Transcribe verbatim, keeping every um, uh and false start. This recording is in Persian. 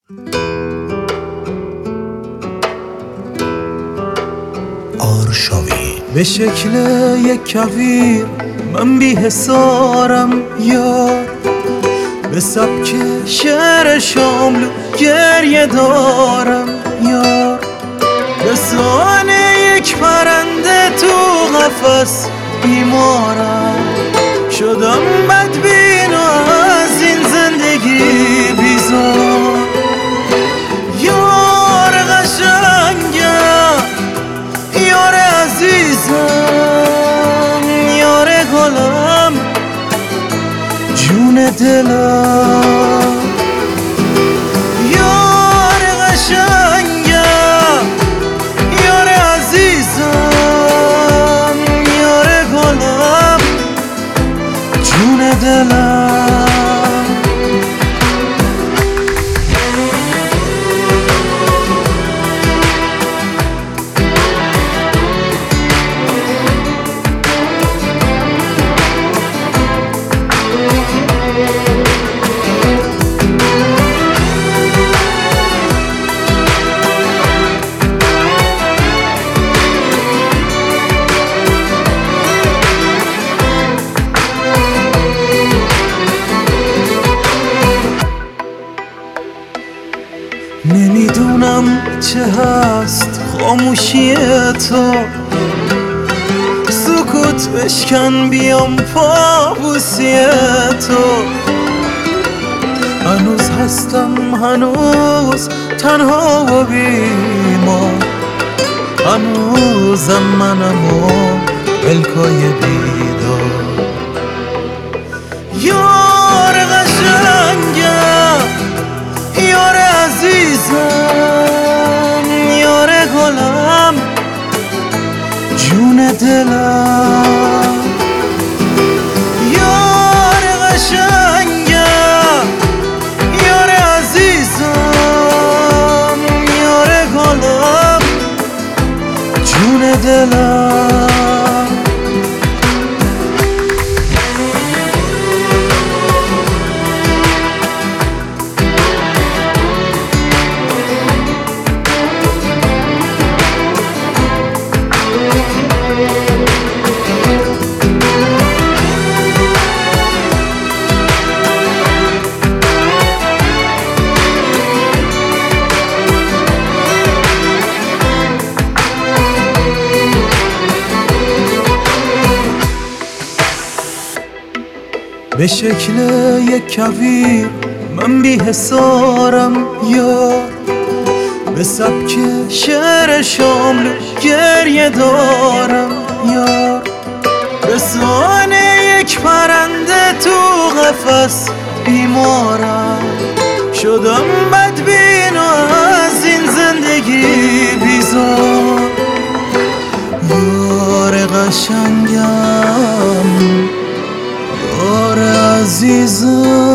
آرشاوی به شکل یک کویر من بی حسارم یار، به سبک شعر شاملو گریه دارم یار، به سان یک پرنده تو قفس بیمارم، شدم بدبین و از این زندگی بیزار. یار قشنگم، یار عزیزم، یار گلم، جون دلم. یار قشنگم، یار عزیزم، یار گلم، جون دلم. نمیدونم چه هست خاموشی تو، سکوت بشکن بیام پابوسی تو. هنوز هستم، هنوز تنها و بیمار، هنوزم منم و ملکای بیدار. یار قشنگم، یار عزیزم، یار گلم، جون دلم. یار قشنگم، یار عزیزم، یار گلم، جون دلم. به شکل یک کویر من بی حسارم یار، به سبک شعر شاملو گریه دارم یار، به سان یک پرنده تو قفس بیمارم، شدم بدبین و از این زندگی بیزار. یار قشنگم، یار عزیزم،